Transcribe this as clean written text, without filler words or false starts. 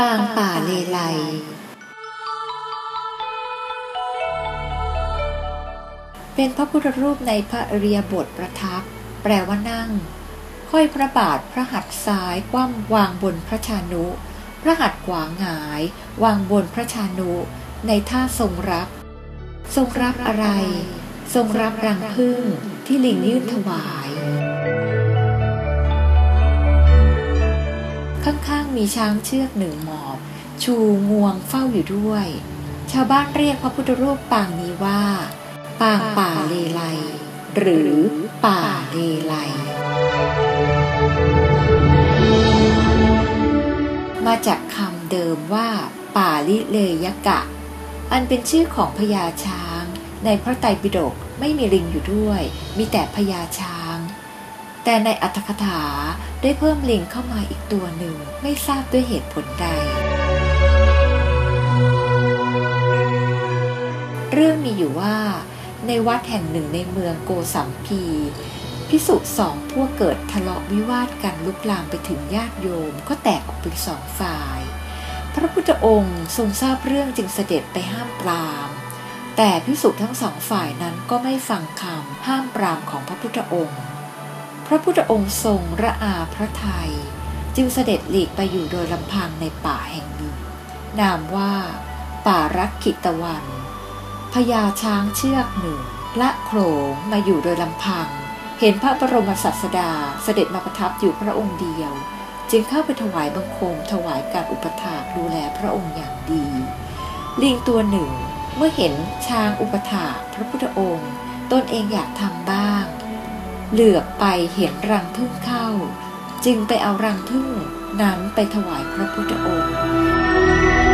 างป่าเลไลเป็นพระพุทธรูปในพระอิริยาบถประทับแปลว่านั่งห้อยพระบาทพระหัตถ์ซ้ายคว่ำวางบนพระชานุพระหัตถ์ขวาหงายวางบนพระชานุในท่าทรงรับอะไรทรงรับรังผึ้งที่ลิงยื่นถวายข้างๆมีช้างเชือกหนึ่งหมอบชูงวงเฝ้าอยู่ด้วยชาวบ้านเรียกพระพุทธรูปปางนี้ว่าปางป่าเลไลหรือป่าเลไลมาจากคำเดิมว่าป่าลิเลยกะอันเป็นชื่อของพญาช้างในพระไตรปิฎกไม่มีลิงอยู่ด้วยมีแต่พญาช้างแต่ในอรรถกถาได้เพิ่มลิงเข้ามาอีกตัวหนึ่งไม่ทราบด้วยเหตุผลใดเรื่องมีอยู่ว่าในวัดแห่งหนึ่งในเมืองโกสัมพีภิกษุสองพวกเกิดทะเลาะวิวาทกันลุกลามไปถึงญาติโยมก็แตกออกเป็นสองฝ่ายพระพุทธองค์ทรงทราบเรื่องจึงเสด็จไปห้ามปรามแต่ภิกษุทั้งสองฝ่ายนั้นก็ไม่ฟังคำห้ามปรามของพระพุทธองค์พระพุทธองค์ทรงระอาพระทัยจึงเสด็จหลีกไปอยู่โดยลำพังในป่าแห่งหนึ่งนามว่าป่ารักขิตวันพญาช้างเชือกหนึ่งละโขลงมาอยู่โดยลำพังเห็นพระบรมศาสดาเสด็จมาประทับอยู่พระองค์เดียวจึงเข้าไปถวายบังคมถวายการอุปถากดูแลพระองค์อย่างดีลิงตัวหนึ่งเมื่อเห็นช้างอุปถากพระพุทธองค์ตนเองอยากทำบ้างเหลือบไปเห็นรังผึ้งเข้าจึงไปเอารังผึ้งนั้นไปถวายพระพุทธองค์